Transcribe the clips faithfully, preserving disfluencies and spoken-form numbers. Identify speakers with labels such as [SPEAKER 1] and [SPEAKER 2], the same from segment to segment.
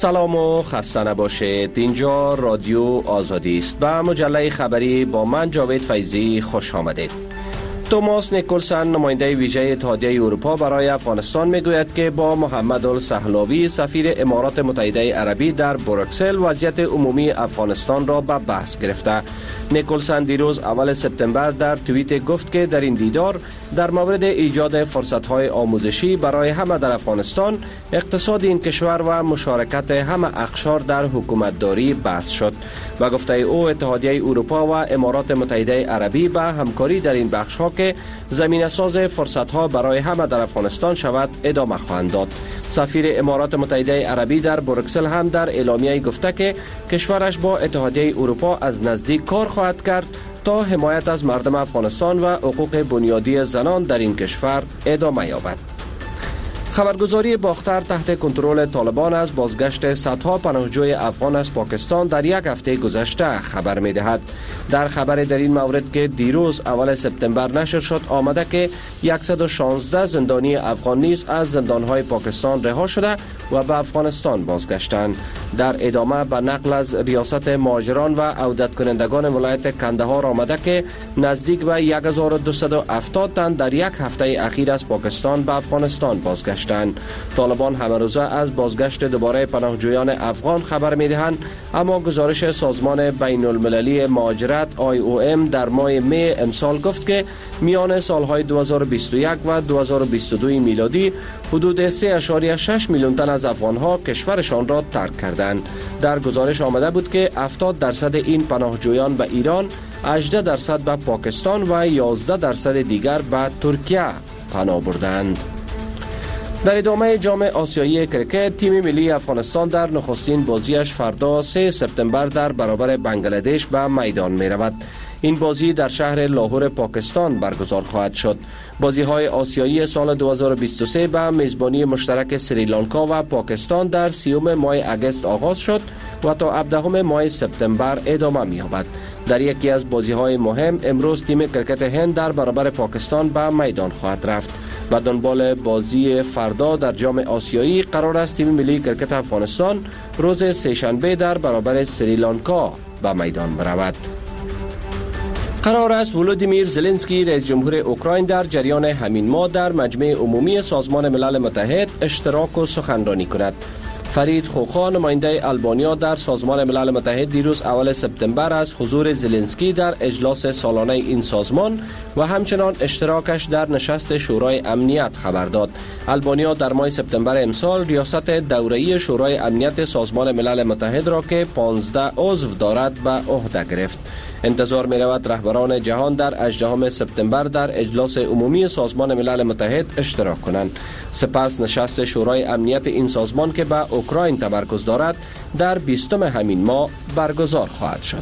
[SPEAKER 1] سلام و خسته نباشید. اینجا رادیو آزادی است. به مجله خبری با من جاوید فیضی خوش آمدید. توماس نیکولسن نماینده ویژه اتحادیه اروپا برای افغانستان میگوید که با محمد السهلاوی سفیر امارات متحده عربی در بروکسل وضعیت عمومی افغانستان را به بحث گرفته. نیکولسن دیروز اول سپتامبر در توییت گفت که در این دیدار در مورد ایجاد فرصت‌های آموزشی برای همه در افغانستان، اقتصاد این کشور و مشارکت همه اقشار در حکومتداری بحث شد. و گفته او اتحادیه اروپا و امارات متحده عربی به همکاری در این بخش‌ها که زمینه ساز فرصت‌ها برای همه در افغانستان شود ادامه خواهند داد. سفیر امارات متحده عربی در بروکسل هم در اعلامیه گفته که کشورش با اتحادیه اروپا از نزدیک کار خواهد کرد تا حمایت از مردم افغانستان و حقوق بنیادی زنان در این کشور ادامه یابد. خبرگزاری باختر تحت کنترل طالبان از بازگشت صدها پناهجوی افغان از پاکستان در یک هفته گذشته خبر می دهد. در خبر در این مورد که دیروز اول سپتامبر نشر شد آمده که صد و شانزده زندانی افغان نیز از زندانهای پاکستان رها شده و به افغانستان بازگشتند. در ادامه به نقل از ریاست مهاجران و عودت کنندگان ولایت کندهار آمده که نزدیک به هزار و دویست و هفتاد تن در یک هفته اخیر از پاکستان به افغانستان بازگشتند. طالبان همه روزه از بازگشت دوباره پناهجویان افغان خبر می‌دهند، اما گزارش سازمان بین المللی مهاجرت آی او ام در ماه می امسال گفت که میان سالهای دو هزار و بیست و یک و دو هزار و بیست و دو میلادی حدود سه ممیز شش میلیون تن از افغانها کشورشان را ترک کردند. در گزارش آمده بود که هفتاد درصد این پناهجویان به ایران، هجده درصد به پاکستان و یازده درصد دیگر به ترکیه پناه بردند. در ادامه جام آسیایی کرکت، تیم ملی افغانستان در نخستین بازیش فردا سه سپتامبر در برابر بنگلادش به میدان می رود. این بازی در شهر لاهور پاکستان برگزار خواهد شد. بازی‌های آسیایی سال دو هزار و بیست و سه به میزبانی مشترک سریلانکا و پاکستان در سیوم ماه اگست آغاز شد و تا هفدهم ماه سپتامبر ادامه می‌یابد. در یکی از بازی‌های مهم امروز تیم کرکت هند در برابر پاکستان به میدان خواهد رفت. و دنبال بازی فردا در جام آسیایی قرار است تیم ملی کرکت افغانستان روز سه‌شنبه در برابر سریلانکا به میدان برود. قرار است ولودیمیر زلنسکی رئیس جمهور اوکراین در جریان همین ماه در مجمع عمومی سازمان ملل متحد اشتراک و سخنرانی کند. فرید خوخا نماینده آلبانیا در سازمان ملل متحد دیروز اول سپتامبر از حضور زلنسکی در اجلاس سالانه این سازمان و همچنان اشتراکش در نشست شورای امنیت خبر داد. آلبانیا در ماه سپتامبر امسال ریاست دوره‌ای شورای امنیت سازمان ملل متحد را که پانزده عضو دارد به عهده گرفت. انتظار می رود رهبران جهان در هجدهم سپتامبر در اجلاس عمومی سازمان ملل متحد اشتراک کنند. سپس نشست شورای امنیت این سازمان که به اوکراین تمرکز دارد در بیستم همین ماه برگزار خواهد شد.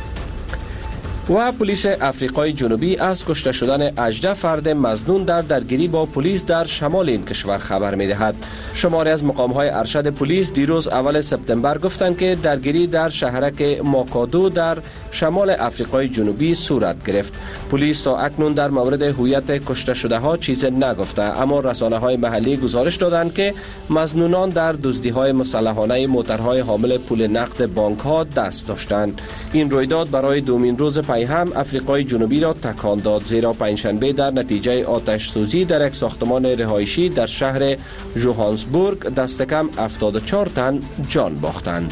[SPEAKER 1] و پلیس افریقای جنوبی از کشته شدن هجده فرد مظنون در درگیری با پلیس در شمال این کشور خبر می دهد. شماری از مقام‌های ارشد پلیس دیروز اول سپتامبر گفتند که درگیری در شهرک ماکادو در شمال افریقای جنوبی صورت گرفت. پلیس تا اکنون در مورد هویت کشته شده ها چیزی نگفته، اما رسانه‌های محلی گزارش دادند که مظنونان در دزدی‌های مسلحانه موترهای حامل پول نقد بانک‌ها دست داشتند. این رویداد برای دومین روز هم افریقای جنوبی را تکان داد، زیرا پنجشنبه در نتیجه آتش سوزی در یک ساختمان رهایشی در شهر جوهانسبورگ دست کم هفتاد و چهار تن جان باختند.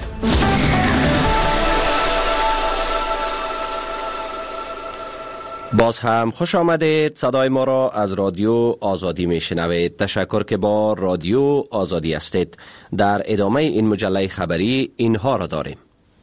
[SPEAKER 1] باز هم خوش آمدید. صدای ما را از رادیو آزادی می شنوید. تشکر که با رادیو آزادی هستید. در ادامه این مجله خبری اینها را داریم.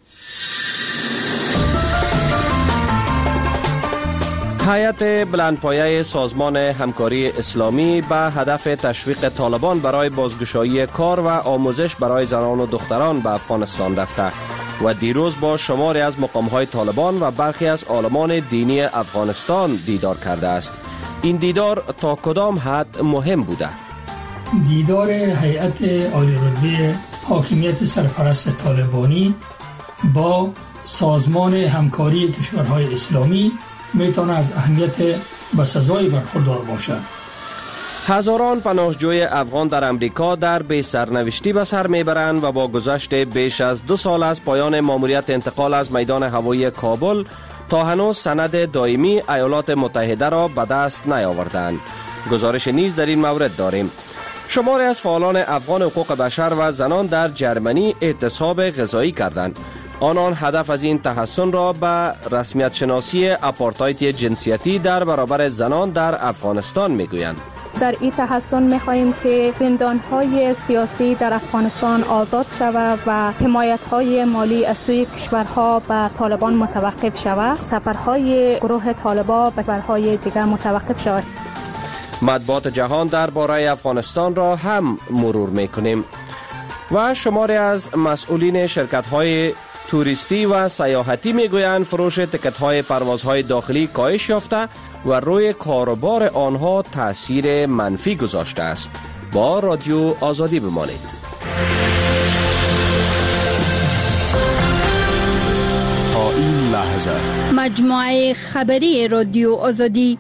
[SPEAKER 1] هیئت بلندپایه سازمان همکاری اسلامی به هدف تشویق طالبان برای بازگشایی کار و آموزش برای زنان و دختران به افغانستان رفته و دیروز با شماری از مقام‌های طالبان و برخی از عالمان دینی افغانستان دیدار کرده است. این دیدار تا کدام حد مهم بوده؟
[SPEAKER 2] دیدار هیئت عالی‌رتبه حاکمیت سرپرست طالبانی با سازمان همکاری کشورهای اسلامی میتونه از اهمیت بسزایی برخوردار باشد.
[SPEAKER 1] هزاران پناهجوی افغان در امریکا در بی سرنوشتی به سر میبرند و با گذشت بیش از دو سال از پایان ماموریت انتقال از میدان هوایی کابل تا هنوز سند دائمی ایالات متحده را به دست نیاوردند. گزارش نیز در این مورد داریم. شماری از فعالان افغان حقوق بشر و زنان در جرمنی اعتصاب غذایی کردند. آنان هدف از این تحسن را به رسمیت شناسی آپارتاید جنسیتی در برابر زنان در افغانستان میگویند.
[SPEAKER 3] در این تحسن می‌خواهیم که زندان‌های سیاسی در افغانستان آزاد شود و حمایت‌های مالی از سوی کشورها به طالبان متوقف شود. سفرهای گروه طالبان به کشورهای دیگر متوقف شود.
[SPEAKER 1] مطبوعات جهان درباره افغانستان را هم مرور می‌کنیم و شماری از مسئولین شرکت‌های توریستی و سیاحتی میگویند فروش تکت‌های پروازهای داخلی کاهش یافته و روی کاروبار آنها تأثیر منفی گذاشته است. با رادیو آزادی بمانید.
[SPEAKER 4] تا این لحظه
[SPEAKER 5] مجموعه خبری رادیو آزادی.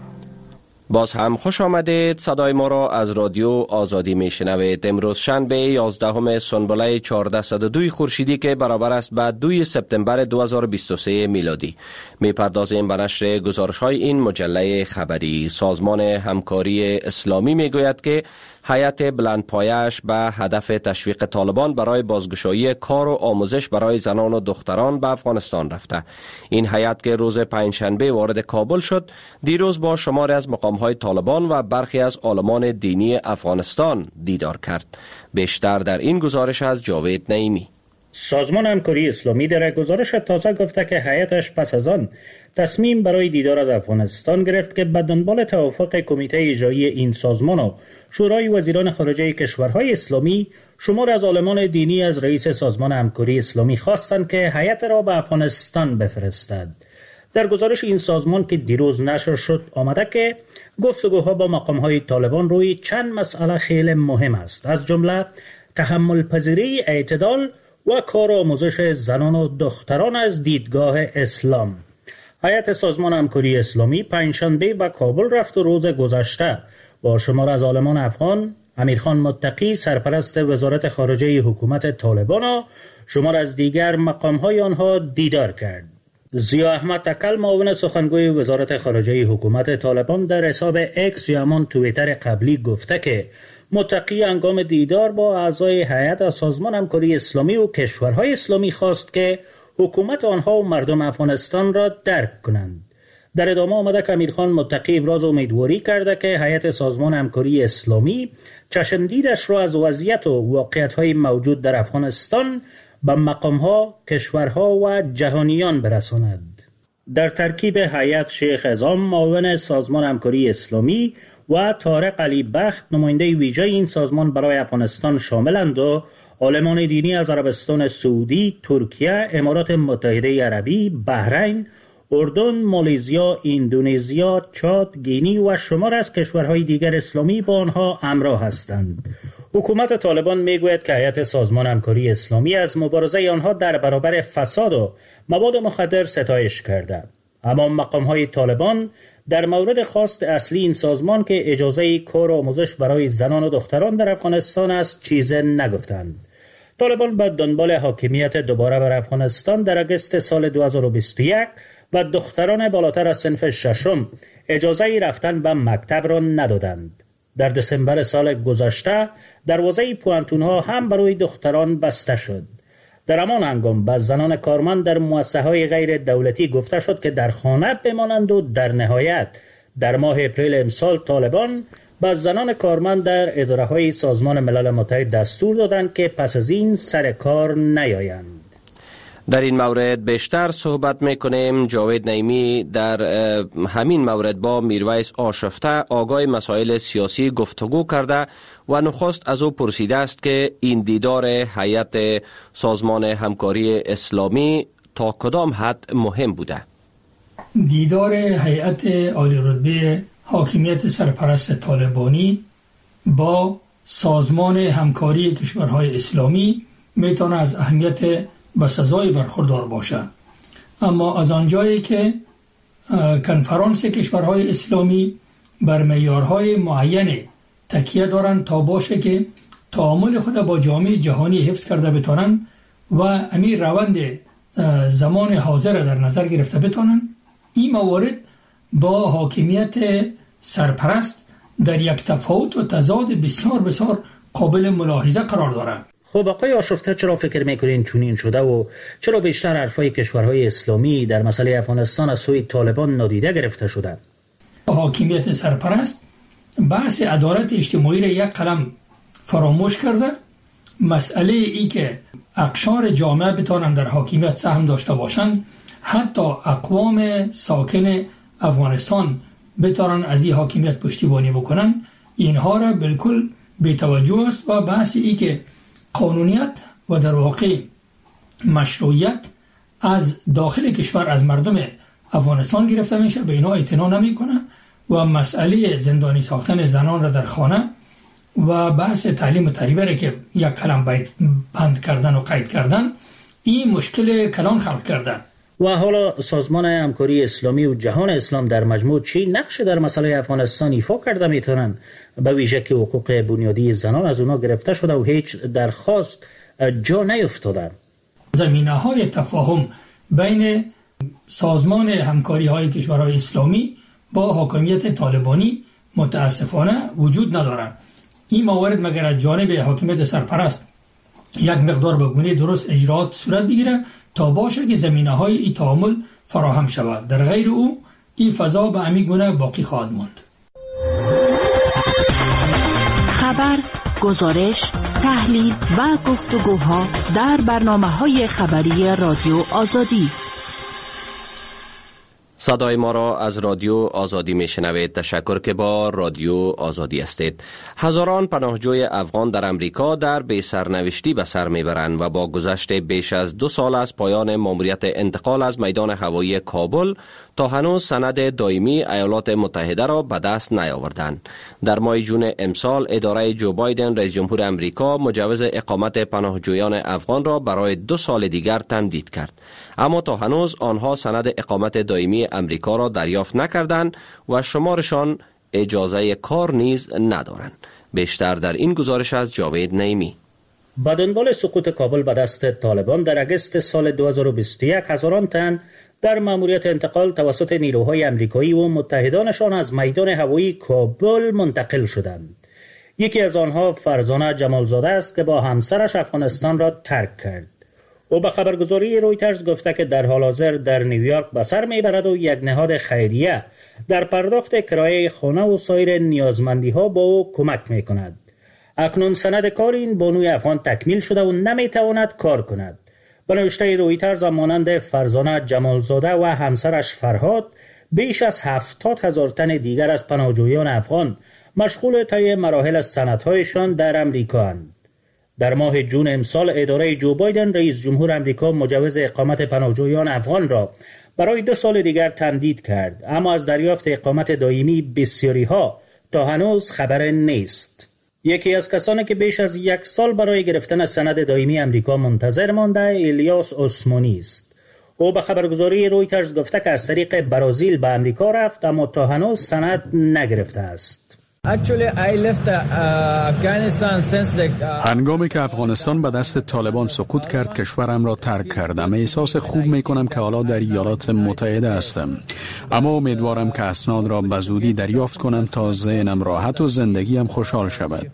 [SPEAKER 1] باز هم خوش آمدید. صدای ما را از رادیو آزادی می شنوید. امروز شنبه یازدهم سنبله چهارصد و دو خورشیدی که برابر است با دو سپتامبر دو هزار و بیست و سه میلادی. می پردازیم به نشر گزارش های این مجله خبری. سازمان همکاری اسلامی می گوید که هیئت بلندپایه‌اش به هدف تشویق طالبان برای بازگشایی کار و آموزش برای زنان و دختران به افغانستان رفته. این هیئت که روز پنجشنبه وارد کابل شد، دیروز با شماری از مقام‌های طالبان و برخی از عالمان دینی افغانستان دیدار کرد. بیشتر در این گزارش از جاوید نعیمی.
[SPEAKER 6] سازمان همکاری اسلامی در گزارش تازه گفته که هیئتش پس از آن تصمیم برای دیدار از افغانستان گرفت که به دنبال توافق کمیته اجرایی این سازمان و شورای وزیران خارجه کشورهای اسلامی، شمار از عالمان دینی از رئیس سازمان همکاری اسلامی خواستند که هیئت را به افغانستان بفرستد. در گزارش این سازمان که دیروز نشر شد آمده که گفتگوها با مقام‌های طالبان روی چند مسئله خیلی مهم است، از جمله تحمل پذیری، اعتدال و کار و آموزش زنان و دختران از دیدگاه اسلام. هیئت سازمان همکاری اسلامی پنجشنبه به کابل رفت و روز گذشته با شمار از عالمان افغان، امیرخان متقی سرپرست وزارت خارجه حکومت طالبان و شمار از دیگر مقام‌های آنها دیدار کرد. ضیا احمد تکل معاون سخنگوی وزارت خارجه حکومت طالبان در حساب اکس یا همان توییتر قبلی گفته که متقی هنگام دیدار با اعضای هیئت از سازمان همکاری اسلامی و کشورهای اسلامی خواست که حکومت آنها و مردم افغانستان را درک کنند. در ادامه آمده که امیرخان متقی ابراز امیدواری کرده که هیئت سازمان همکاری اسلامی چشمدیدش را از وضعیت و واقعیت‌های موجود در افغانستان به مقام‌ها، کشورها و جهانیان برساند. در ترکیب هیئت شیخ اعظم معاون سازمان همکاری اسلامی و طارق علی بخت نماینده ویژه این سازمان برای افغانستان شاملند و عالمان دینی از عربستان سعودی، ترکیه، امارات متحده عربی، بحرین، اردن، مالزیا، اندونزیا، چاد، گینی و شمار از کشورهای دیگر اسلامی با آنها همراه هستند. حکومت طالبان میگوید که هیئت سازمان همکاری اسلامی از مبارزه آنها در برابر فساد و مواد مخدر ستایش کرده. اما مقام‌های طالبان در مورد خواست اصلی این سازمان که اجازه کار و آموزش برای زنان و دختران در افغانستان است چیز نگفتند. طالبان به دنبال حاکمیت دوباره بر افغانستان در اگست سال دو هزار و بیست و یک و دختران بالاتر از صنف ششم اجازه رفتن به مکتب را ندادند. در دسامبر سال گذشته دروازه پوانتون‌ها هم برای دختران بسته شد. در همان هنگام به زنان کارمند در مؤسسه‌های غیر دولتی گفته شد که در خانه بمانند و در نهایت در ماه اپریل امسال طالبان به زنان کارمند در اداره‌های سازمان ملل متحد دستور دادند که پس از این سر کار نیایند.
[SPEAKER 1] در این مورد بیشتر صحبت میکنیم. جاوید نعیمی در همین مورد با میرویس آشفته آگاه مسائل سیاسی گفتگو کرده و نخست از او پرسیده است که این دیدار هیئت سازمان همکاری اسلامی تا کدام حد مهم بوده.
[SPEAKER 2] دیدار هیئت عالی رتبه حاکمیت سرپرست طالبانی با سازمان همکاری کشورهای اسلامی میتونه از اهمیت بسزای برخوردار باشد، اما از آنجایی که کنفرانس کشورهای اسلامی بر معیارهای معین تکیه دارند تا باشه که تعامل خود با جامعه جهانی حفظ کرده بتانند و امیر روند زمان حاضر در نظر گرفته بتانند. این موارد با حاکمیت سرپرست در یک تفاوت و تضاد بسیار بسیار قابل ملاحظه قرار دارد.
[SPEAKER 6] خب آقای آشفته، چرا فکر میکنین چنین شده و چرا بیشتر حرفای کشورهای اسلامی در مسئله افغانستان از سوی طالبان نادیده گرفته شدند؟
[SPEAKER 2] حاکمیت سرپرست بحث عدالت اجتماعی را یک قلم فراموش کرده. مسئله ای که اقشار جامعه بتانند در حاکمیت سهم داشته باشند، حتی اقوام ساکن افغانستان بتانند از این حاکمیت پشتیبانی بکنند، اینها را بالکل بی‌توجه است. و بحث ای که قانونیت و در واقع مشروعیت از داخل کشور از مردم افغانستان گرفته میشه، به اینا اعتنا نمیکنه. و مسئله زندانی ساختن زنان را در خانه و بحث تعلیم و تربیت را که یک قلم بند کردن و قید کردن، این مشکل کلان خلق کردن.
[SPEAKER 6] و حالا سازمان همکاری اسلامی و جهان اسلام در مجموع چی نقش در مسئله افغانستان ایفا کرده میتونن؟ به ویژه که حقوق بنیادی زنان از اونا گرفته شده و هیچ درخواست جا نیفتاده.
[SPEAKER 2] زمینه های تفاهم بین سازمان همکاری های کشورهای اسلامی با حاکمیت طالبانی متاسفانه وجود ندارد. این موارد مگر از جانب حاکمیت سرپرست یک مقدار به گونه درست اجرات صورت بگیره تا باشه که زمینه های این تعامل فراهم شود. در غیر او این فضا به همین گونه باقی خواهد ماند.
[SPEAKER 7] خبر، گزارش، تحلیل و گفتگوها در برنامه‌های خبری رادیو آزادی.
[SPEAKER 1] صدای ما را از رادیو آزادی میشنوید. تشکر که با رادیو آزادی هستید. هزاران پناهجوی افغان در امریکا در بی سرنوشتی به سر میبرند و با گذشت بیش از دو سال از پایان ماموریت انتقال از میدان هوایی کابل تا هنوز سند دائمی ایالات متحده را به دست نیاوردند. در ماه جون امسال اداره جو بایدن رئیس جمهور امریکا مجوز اقامت پناهجویان افغان را برای دو سال دیگر تمدید کرد، اما تا هنوز آنها سند اقامت دائمی امریکا را دریافت نکردند و شمارشان اجازه کار نیز ندارند. بیشتر در این گزارش از جاوید نعیمی.
[SPEAKER 6] با دنبال سقوط کابل به دست طالبان در اگست سال دو هزار و بیست و یک هزاران تن در ماموریت انتقال توسط نیروهای امریکایی و متحدانشان از میدان هوایی کابل منتقل شدند. یکی از آنها فرزانه جمالزاده است که با همسرش افغانستان را ترک کرد. او به خبرگزاری رویترز گفته که در حال حاضر در نیویورک به سر میبرد و یک نهاد خیریه در پرداخت کرایه خانه و سایر نیازمندی ها با او کمک میکند. اکنون سند کار این بانوی افغان تکمیل شده و نمیتواند کار کند. به نوشته رویترز مانند فرزانه جمالزاده و همسرش فرهاد، بیش از هفتاد هزار تن دیگر از پناهجویان افغان مشغول طی مراحل سندهایشان در امریکا اند. در ماه جون امسال اداره جو بایدن رئیس جمهور امریکا مجوز اقامت پناهجویان افغان را برای دو سال دیگر تمدید کرد، اما از دریافت اقامت دائمی بسیاری ها تا هنوز خبر نیست. یکی از کسانی که بیش از یک سال برای گرفتن سند دائمی امریکا منتظر مانده الیاس عثمانی است. او به خبرگزاری رویترز گفته که از طریق برازیل به امریکا رفت اما تا هنوز سند نگرفته است.
[SPEAKER 4] هنگامی که افغانستان به دست طالبان سقوط کرد کشورم را ترک کردم. احساس خوب می کنم که حالا در ایالات متحده هستم، اما امیدوارم که اسناد را به زودی دریافت کنم تا ذهنم راحت و زندگیم خوشحال شود.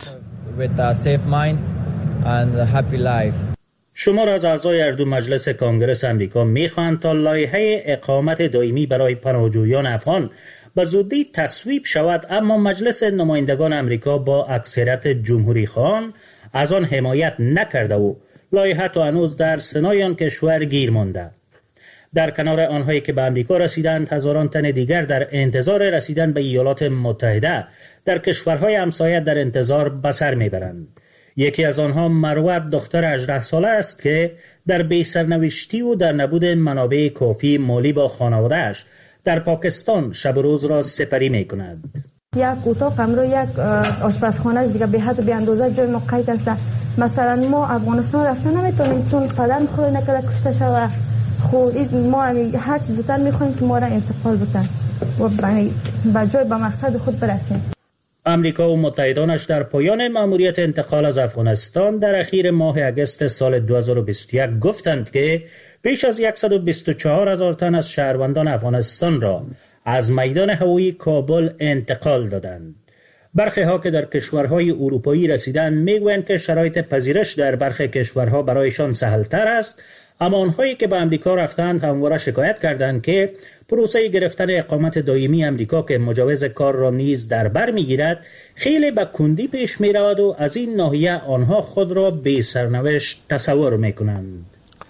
[SPEAKER 6] شمار از اعضای اردو مجلس کانگرس امریکا میخواهند تا لایحه اقامت دائمی برای پناهجویان افغان به زودی تصویب شود، اما مجلس نمایندگان امریکا با اکثریت جمهوری خواهان از آن حمایت نکرده و لایحه تا هنوز در سنای آن کشور گیر مانده. در کنار آنهایی که به امریکا رسیدند، هزاران تن دیگر در انتظار رسیدن به ایالات متحده در کشورهای همسایه در انتظار به سر میبرند. یکی از آنها مروت دختر هجده ساله است که در بی سرنوشتی و در نبود منابع کافی مالی با خانواده‌اش در پاکستان شب و روز را سپری می کند.
[SPEAKER 8] یک اتاق امرو یک آشپزخانه دیگه به حد و به اندازه جای ما قید است. مثلا ما افغانستان رفتن نمیتونیم چون پدر خود نکرده کشته شده. خود ما هر چیز زودتر میخوایم که ما را انتقال بکنن و به جای به مقصد خود برسیم.
[SPEAKER 6] امریکا و متحدانش در پایان مأموریت انتقال از افغانستان در اخیر ماه اگست سال دو هزار و بیست و یک گفتند که بیش از صد و بیست و چهار هزار تن از شهروندان افغانستان را از میدان هوایی کابل انتقال دادند. برخی ها که در کشورهای اروپایی رسیدند میگویند که شرایط پذیرش در برخی کشورها برایشان سهلتر است، اما آنهایی که به امریکا رفتند همواره شکایت کردند که پروسه گرفتن اقامت دائمی امریکا که مجوز کار را نیز در بر میگیرد خیلی به کندی پیش می رود و از این ناحیه آنها خود را بی سرنوشت تصور می کنند.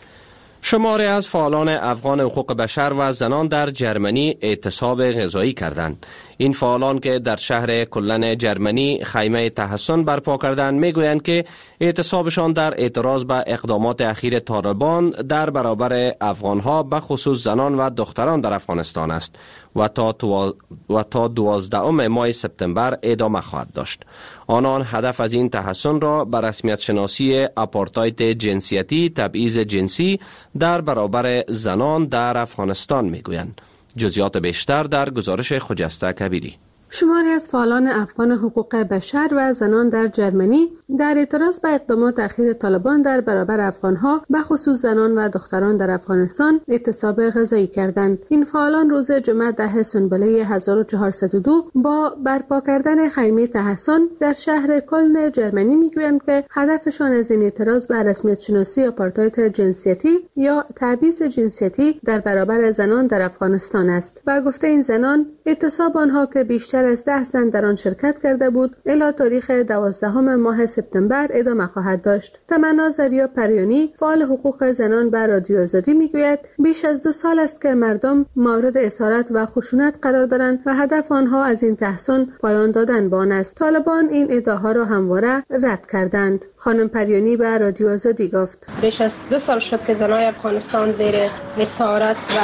[SPEAKER 1] شماری از فعالان افغان حقوق بشر و زنان در جرمنی اعتصاب غذایی کردند. این فعالان که در شهر کلن جرمنی خیمه تحسن برپا کردند میگویند که اعتصابشان در اعتراض به اقدامات اخیر طالبان در برابر افغانها به خصوص زنان و دختران در افغانستان است و تا تو... و تا دوازدهم ماه سپتامبر ادامه خواهد داشت. آنان هدف از این تحسن را به رسمیت شناسی آپارتاید جنسیتی تبعیض جنسی در برابر زنان در افغانستان میگویند. جزئیات بیشتر در گزارش خجسته کبیری.
[SPEAKER 9] شماری از فعالان افغان حقوق بشر و زنان در جرمنی در اعتراض به اقدامات اخیر طالبان در برابر افغانها به خصوص زنان و دختران در افغانستان اعتصاب غذایی کردند. این فعالان روز جمعه ده سنبله هزار و چهارصد و دو با برپا کردن خیمه تحسن در شهر کلن جرمنی میگویند که هدفشان از این اعتراض به رسمیت شناسی آپارتاید جنسیتی یا تبعیض جنسیتی در برابر زنان در افغانستان است. و گفته این زنان اعتصاب آنها که بیشتر از ده زن در آن شرکت کرده بود الی تاریخ دوازدهم ماه سپتامبر ادامه خواهد داشت. تمنا زریا پریانی فعال حقوق زنان به رادیو آزادی میگوید بیش از دو سال است که مردم مورد اسارت و خشونت قرار دارند و هدف آنها از این تحسن پایان دادن به آن است. طالبان این ادعاها را همواره رد کردند. خانم پریانی به رادیو آزادی گفت
[SPEAKER 10] بیش از دو سال شد که زنای افغانستان زیر اسارت و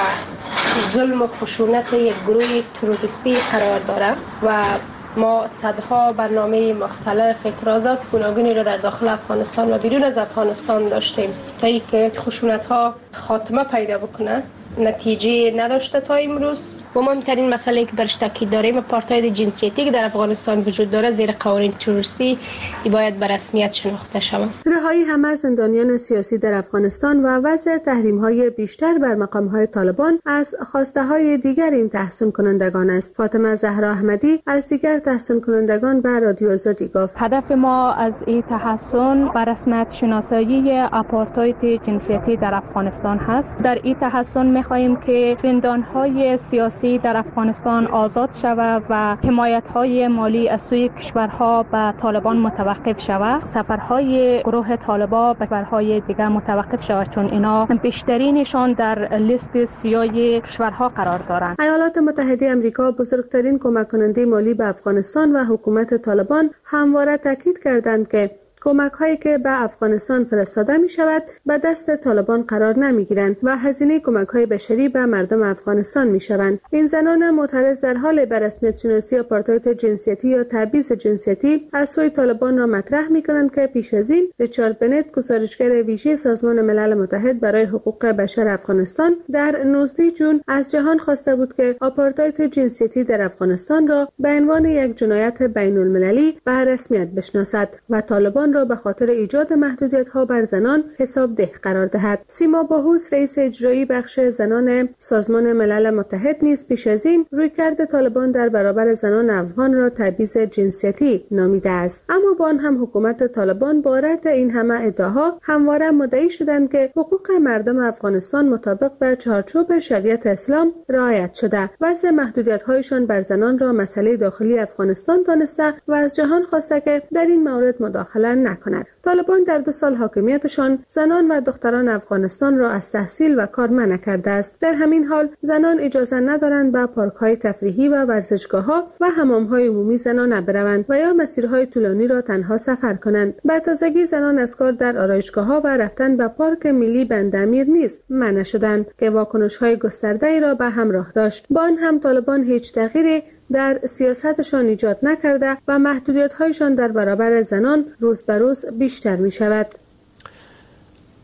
[SPEAKER 10] ظلم و خشونت یک گروه تروریستی قرار دارد و ما صدها برنامه مختلف اعتراضات گوناگونی را در داخل افغانستان و بیرون از افغانستان داشتیم تا اینکه خشونت ها خاتمه پیدا بکنه. نتیجه نداشته تا امروز و مهمترین مسئله که برش تاکید داریم آپارتاید جنسیتی که در افغانستان وجود داره زیر قوانین تروریستی باید به رسمیت شناخته شود.
[SPEAKER 9] رهایی همه زندانیان سیاسی در افغانستان و وضع تحریم‌های بیشتر بر مقام‌های طالبان از خواسته‌های دیگر این تحسین کنندگان است. فاطمه زهرا احمدی از دیگر تحسین کنندگان به رادیو آزادی گفت
[SPEAKER 3] هدف ما از این تحسین بر رسمیت شناسایی آپارتاید جنسیتی در افغانستان هست. در این تحسین خواهیم که زندانهای سیاسی در افغانستان آزاد شود و حمایت‌های مالی از سوی کشورها به طالبان متوقف شود. سفرهای گروه طالبان به کشورهای دیگر متوقف شود چون اینا بیشترینشان در لیست سیاه کشورها قرار دارند.
[SPEAKER 9] ایالات متحده آمریکا بزرگترین کمک کننده مالی به افغانستان و حکومت طالبان همواره تاکید کردند که کمک هایی که به افغانستان فرستاده می شود به دست طالبان قرار نمی گیرند و هزینه کمک های بشری به مردم افغانستان می شوند. این زنان معترض در حال به رسمیت شناسی آپارتاید جنسیتی یا تبعیض جنسیتی از سوی طالبان را مطرح می کنند که پیش از این ریچارد بنت گزارشگر ویژه سازمان ملل متحد برای حقوق بشر افغانستان در نوزدهم ژوئن از جهان خواسته بود که آپارتاید جنسیتی در افغانستان را به عنوان یک جنایت بین المللی به رسمیت بشناسد و طالبان را به خاطر ایجاد محدودیت‌ها بر زنان حساب ده قرار دهد. سیما باهوس رئیس اجرایی بخش زنان سازمان ملل متحد نیز پیش از این رویکرد طالبان در برابر زنان افغان را تبعیض جنسیتی نامیده است. اما با آن هم حکومت طالبان با رد این همه ادعاها همواره مدعی شدند که حقوق مردم افغانستان مطابق به چارچوب شریعت اسلام رعایت شده. وضع محدودیت‌هایشان بر زنان را مسئله داخلی افغانستان دانسته و از جهان خواسته که در این مورد مداخله نکند. طالبان در دو سال حاکمیتشان زنان و دختران افغانستان را از تحصیل و کار منع کرده است. در همین حال زنان اجازه ندارند به پارک‌های تفریحی و ورزشگاه‌ها و حمام‌های عمومی زنانه بروند و یا مسیرهای طولانی را تنها سفر کنند. به تازگی زنان از کار در آرایشگاه‌ها و رفتن به پارک ملی بندامیر نیز منع شدند که واکنش‌های گسترده‌ای را به همراه داشت. با آن هم طالبان هیچ تغییری در سیاستشان ایجاد نکرده و محدودیت‌هایشان در برابر زنان روز به روز بیشتر می شود.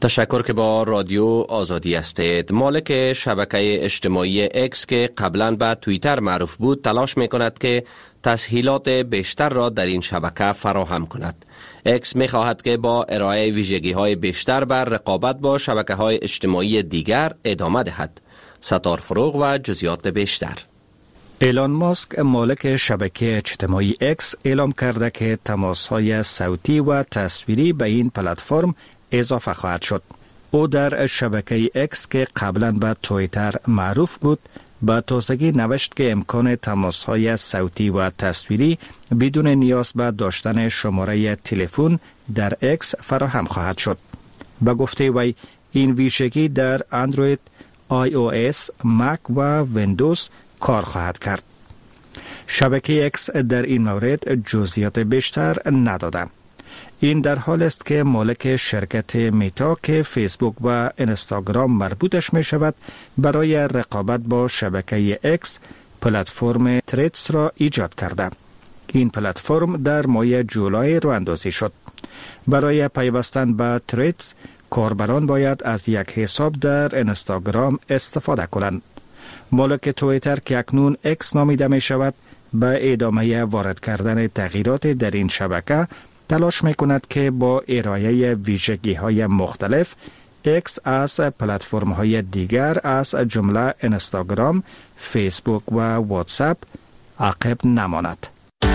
[SPEAKER 1] تشکر که با رادیو آزادی هستید. مالک شبکه اجتماعی اکس که قبلا به توییتر معروف بود تلاش می کند که تسهیلات بیشتر را در این شبکه فراهم کند. اکس می خواهد که با ارائه ویژگی های بیشتر بر رقابت با شبکه های اجتماعی دیگر ادامه دهد. ستار فروغ و جزئیات بیشتر.
[SPEAKER 11] ایلان ماسک مالک شبکه اجتماعی اکس اعلام کرده که تماس‌های صوتی و تصویری به این پلتفرم اضافه خواهد شد. او در شبکه اکس که قبلا به توییتر معروف بود، با تازگی نوشت که امکان تماس‌های صوتی و تصویری بدون نیاز به داشتن شماره تلفن در اکس فراهم خواهد شد. به گفته وی این ویژگی در اندروید، آی او اس، مک و ویندوز کار خواهد کرد. شبکه اکس در این مورد جزئیات بیشتر نداده. این در حال است که مالک شرکت میتا که فیسبوک و اینستاگرام مربوطش می شود برای رقابت با شبکه اکس پلتفرم تریدز را ایجاد کرده. این پلتفرم در ماه جولای راه اندازی شد. برای پیوستن به تریدز کاربران باید از یک حساب در اینستاگرام استفاده کنند. مالک توییتر که اکنون اکس نامیده می شود به ادامه وارد کردن تغییرات در این شبکه تلاش می کند که با ارائه ویژگی های مختلف اکس از پلتفرم های دیگر از جمله اینستاگرام، فیسبوک و واتساپ عقب نماند.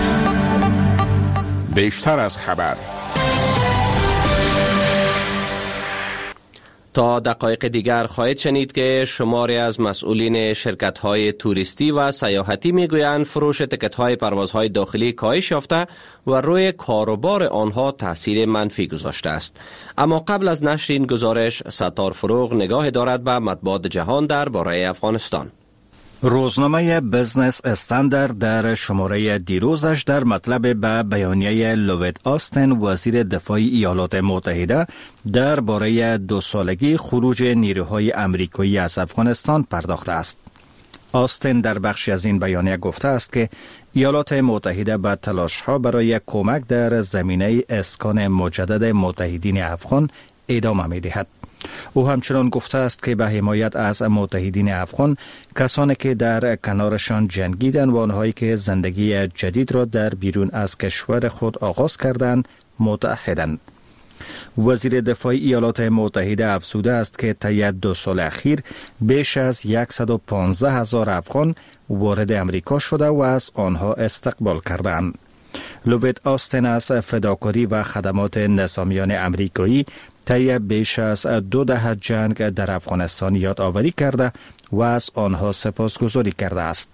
[SPEAKER 4] بیشتر از خبر.
[SPEAKER 1] تا دقایق دیگر خواهید شنید که شماری از مسئولین شرکت‌های توریستی و سیاحتی میگویند فروش تکت‌های پروازهای داخلی کاهش یافته و روی کاروبار آنها تاثیر منفی گذاشته است. اما قبل از نشر این گزارش، ستار فروغ نگاه دارد به مطبوعات جهان درباره افغانستان.
[SPEAKER 11] روزنامه بزنس استاندارد در شماره دیروزش در مطلب به بیانیه لوید آستن وزیر دفاع ایالات متحده درباره دو سالگی خروج نیروهای آمریکایی از افغانستان پرداخته است. آستن در بخشی از این بیانیه گفته است که ایالات متحده به تلاش‌ها برای کمک در زمینه اسکان مجدد متحدین افغان ادامه می‌دهد. او همچنان گفته است که به حمایت از متحدین افغان، کسانی که در کنارشان جنگیدند و آنهایی که زندگی جدید را در بیرون از کشور خود آغاز کردند متحدند. وزیر دفاع ایالات متحده افزوده است که طی دو سال اخیر بیش از صد و پانزده هزار افغان وارد امریکا شده و از آنها استقبال کردند. لوید آستن از فداکاری و خدمات نظامیان امریکایی طی بیش از دو دهه جنگ در افغانستان یادآوری کرده و از آنها سپاسگزاری کرده است.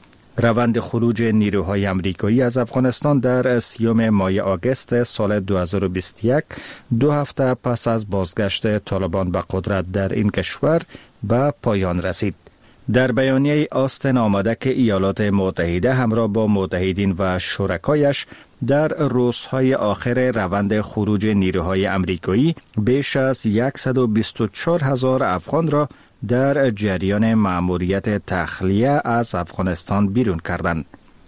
[SPEAKER 11] روند خروج نیروهای آمریکایی از افغانستان در سیوم ماه آگوست سال دو هزار و بیست و یک، دو هفته پس از بازگشت طالبان به قدرت در این کشور به پایان رسید. در بیانیه آستن آمده که ایالات متحده همراه با متحدین و شرکایش در روزهای آخر روند خروج نیروهای آمریکایی بیش از صد و بیست و چهار هزار افغان را در جریان مأموریت تخلیه از افغانستان بیرون کردند.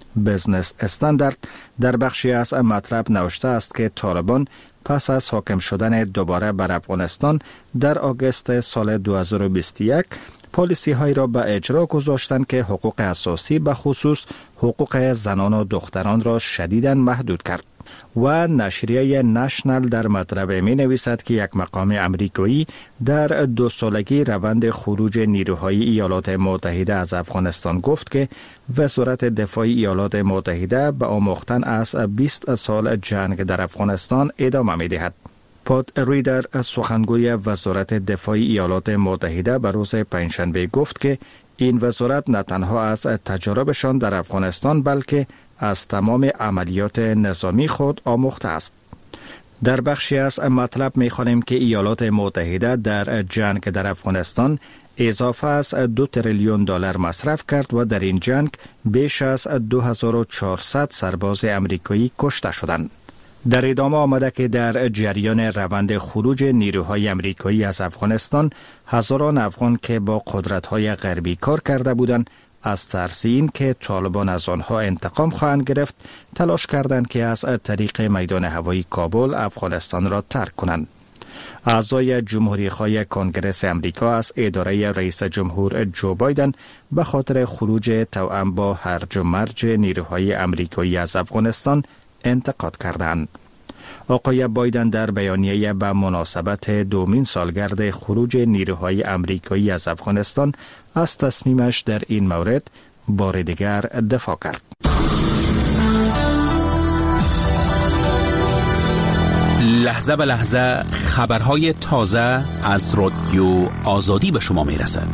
[SPEAKER 11] بزنس استاندارد در بخشی از مطلب نوشته است که طالبان پس از حاکم شدن دوباره بر افغانستان در آگوست سال دو هزار و بیست و یک پالیسی های را به اجرا گذاشتند که حقوق اساسی به خصوص حقوق زنان و دختران را شدیداً محدود کرد. و نشریه نشنل در مطلب می نویسد که یک مقام امریکایی در دو سالگی روند خروج نیروهای ایالات متحده از افغانستان گفت که وزارت دفاع ایالات متحده به آموختن از بیست سال جنگ در افغانستان ادامه می دهد. پات ریدر سخنگوی وزارت دفاع ایالات متحده به روز پنجشنبه گفت که این وزارت نه تنها از تجاربشان در افغانستان بلکه از تمام عملیات نظامی خود آموخته است. در بخشی از مطلب می‌خوانیم که ایالات متحده در جنگ در افغانستان اضافه از دو تریلیون دلار مصرف کرد و در این جنگ بیش از دو هزار و چهارصد سرباز آمریکایی کشته شدند. در ادامه آمده که در جریان روند خروج نیروهای آمریکایی از افغانستان هزاران افغان که با قدرت‌های غربی کار کرده بودند از ترس این که طالبان از آنها انتقام خواهند گرفت تلاش کردند که از طریق میدان هوایی کابل افغانستان را ترک کنند. اعضای جمهوری‌خواه کنگره امریکا از اداره رئیس جمهور جو بایدن به خاطر خروج توأم با هرج و مرج نیروهای امریکایی از افغانستان انتقاد کردند. آقای بایدن در بیانیه به مناسبت دومین سالگرد خروج نیروهای امریکایی از افغانستان از تصمیمش در این مورد بار دیگر دفاع کرد.
[SPEAKER 12] لحظه به لحظه خبرهای تازه از رادیو آزادی به شما می رسد.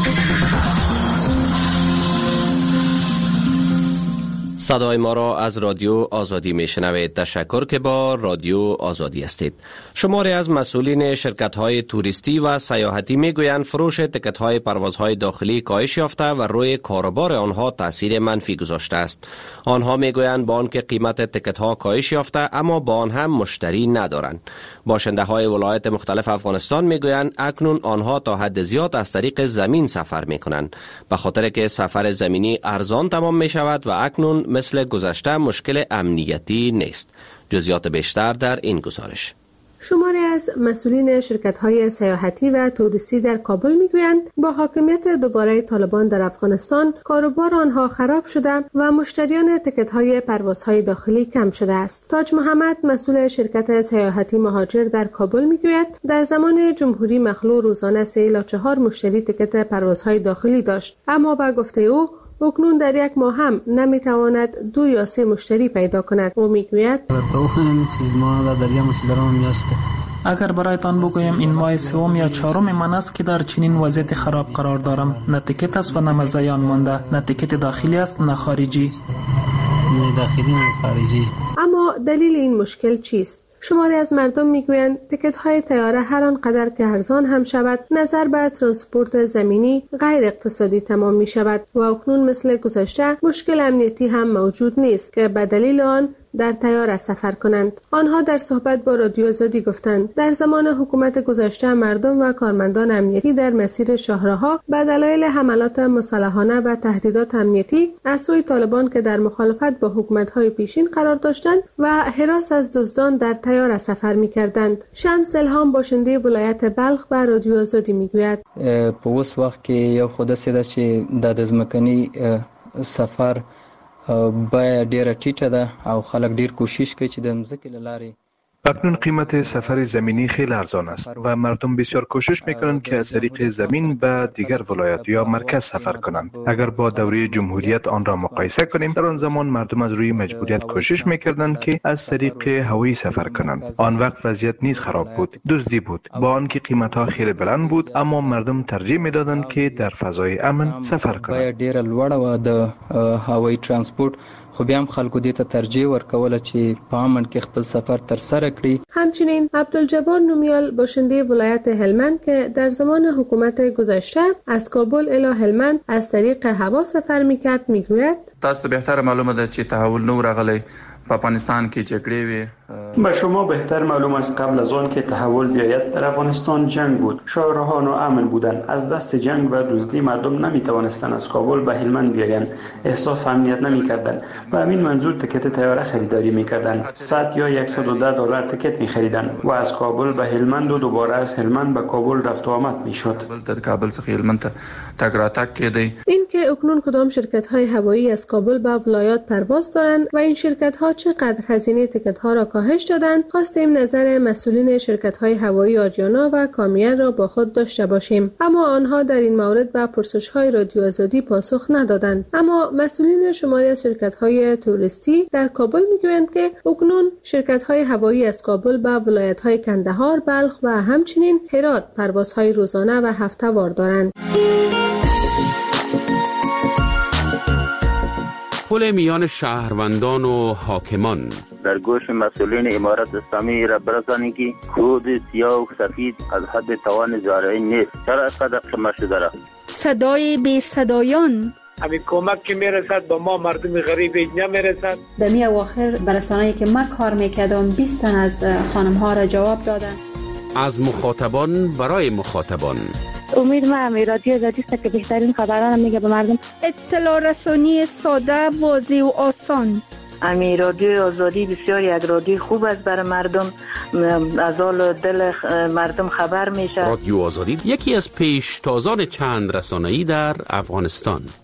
[SPEAKER 1] صدای ما را از رادیو آزادی می شنوید. تشکر که با رادیو آزادی هستید. شماری از مسئولین شرکت‌های توریستی و سیاحتی می گویند فروش تکت‌های پروازهای داخلی کاهش یافته و روی کاروبار آنها تاثیر منفی گذاشته است. آنها می گویند با آنکه قیمت تکت‌ها کاهش یافته اما با آن هم مشتری ندارند. باشنده‌های ولایت مختلف افغانستان می گویند اکنون آنها تا حد زیاد از طریق زمین سفر می کنند، به خاطر که سفر زمینی ارزان تمام می شود و اکنون مثل گذشته مشکل امنیتی نیست. جزئیات بیشتر در این گزارش.
[SPEAKER 9] شماری از مسئولین شرکت‌های سیاحتی و توریستی در کابل می‌گویند با حاکمیت دوباره طالبان در افغانستان کاروبار آنها خراب شده و مشتریان تکت‌های پروازهای داخلی کم شده است. تاج محمد مسئول شرکت سیاحتی مهاجر در کابل می‌گوید در زمان جمهوری مخلوع روزانه سه الی چهار مشتری تکت پروازهای داخلی داشت، اما با گفته او اکنون در یک ماه هم نمیتواند دو یا سه مشتری پیدا کند. او میگوید
[SPEAKER 13] اگر برایتان بگویم این ماه سوم یا چهارم من است که در چنین وضعیت خراب قرار دارم. نه تیکت است و نه مزایان مانده، نه تیکت داخلی است نه خارجی.
[SPEAKER 14] نه داخلی نه خارجی.
[SPEAKER 9] اما دلیل این مشکل چیست؟ شماری از مردم میگویند تکت های طیاره هر آنقدر که ارزان هم شود نظر به ترانسپورت زمینی غیر اقتصادی تمام می شود و اکنون مثل گذشته مشکل امنیتی هم موجود نیست که به دلیل آن در طیاره سفر کنند. آنها در صحبت با رادیو آزادی گفتند در زمان حکومت گذشته مردم و کارمندان امنیتی در مسیر شاهراها به دلایل حملات مسلحانه و تهدیدات امنیتی از سوی طالبان که در مخالفت با حکومت‌های پیشین قرار داشتند و هراس از دزدان در طیاره سفر می‌کردند. شمس الهام باشنده ولایت بلخ به رادیو آزادی می‌گوید
[SPEAKER 15] په اوس وخت کې یو خود سیده چې د ځمکني سفر باید ډیره ټیټه ده او خلک ډیر کوشش کوي چې د ځمکې له لارې
[SPEAKER 16] اکنون قیمت سفر زمینی خیلی ارزان است و مردم بسیار کوشش میکنند که از طریق زمین به دیگر ولایت یا مرکز سفر کنند. اگر با دوره جمهوریت آن را مقایسه کنیم در آن زمان مردم از روی مجبوریت کوشش میکردند که از طریق هوایی سفر کنند. آن وقت وضعیت نیز خراب بود، دزدی بود، با آنکه قیمت ها خیلی بلند بود اما مردم ترجیح میدادند که در فضای امن سفر کنند.
[SPEAKER 15] باید ډیر لوړ و د هوایی ترانسپورت خو بیا هم خلکو دې ته ترجیح ورکوله چې په امن کې خپل سفر تر سره کړي.
[SPEAKER 9] همچنین عبدالجبار نومیال باشنده ولایت هلمند که در زمان حکومت گذشته از کابل الی هلمند از طریق هوا سفر میکرد میگوید
[SPEAKER 17] تاسو بهتر معلومه ده چې تحول نو راغلی په افغانستان کې جګړې وي.
[SPEAKER 18] به شما بهتر معلوم است قبل از آن که تحول بیاید در افغانستان جنگ بود. شهرها ناامن بودند. از دست جنگ و دزدی مردم نمیتوانستند از کابل به هلمند بیایند. احساس امنیت نمیکردند. به همین منظور تکت طیاره خریداری میکردند. صد یا صد و ده دلار تکت میخریدند و از کابل به هلمند و دوباره از هلمند به کابل رفت و آمد میشد.
[SPEAKER 17] در کابل څخه هلمند ته تګ راتګ کېدی.
[SPEAKER 9] این که اکنون کدام شرکت های هوایی از کابل به ولایات پرواز دارند و این شرکت ها چقدر هزینه تکت ها را کاهش دادند، خواستیم نظر مسئولین شرکت‌های هوایی آریانا و کامیان را با خود داشته باشیم، اما آنها در این مورد به پرسش‌های رادیو آزادی پاسخ ندادند. اما مسئولین شماری از شرکت‌های توریستی در کابل می‌گویند که اکنون شرکت‌های هوایی از کابل به ولایت‌های کندهار، بلخ و همچنین هرات پروازهای روزانه و هفته‌وار دارند.
[SPEAKER 12] پل میان شهروندان و حاکمان
[SPEAKER 19] در گوش مسئولین امارت اسلامی را برسانید که خود سیاه و سفید از حد توان زارعین نیست. چرا اینقدر قیمت شده را؟
[SPEAKER 5] صدای بی صدایان
[SPEAKER 20] همین کمک که میرسد با ما مردم غریب اینجا میرسد.
[SPEAKER 21] در می اواخر برسانه‌ای که من کار میکردم بیست تن از خانم ها را جواب دادن.
[SPEAKER 12] از مخاطبان برای مخاطبان.
[SPEAKER 3] امید من رادیو آزادی است که بهترین خبران میگه به مردم.
[SPEAKER 5] اطلاع رسانی ساده، واضح و آسان.
[SPEAKER 2] امی رادیو آزادی بسیار یک رادیو خوب است برای مردم، از حال دل مردم خبر میشه.
[SPEAKER 12] رادیو آزادی یکی از پیشتازان چند رسانه‌ای در افغانستان.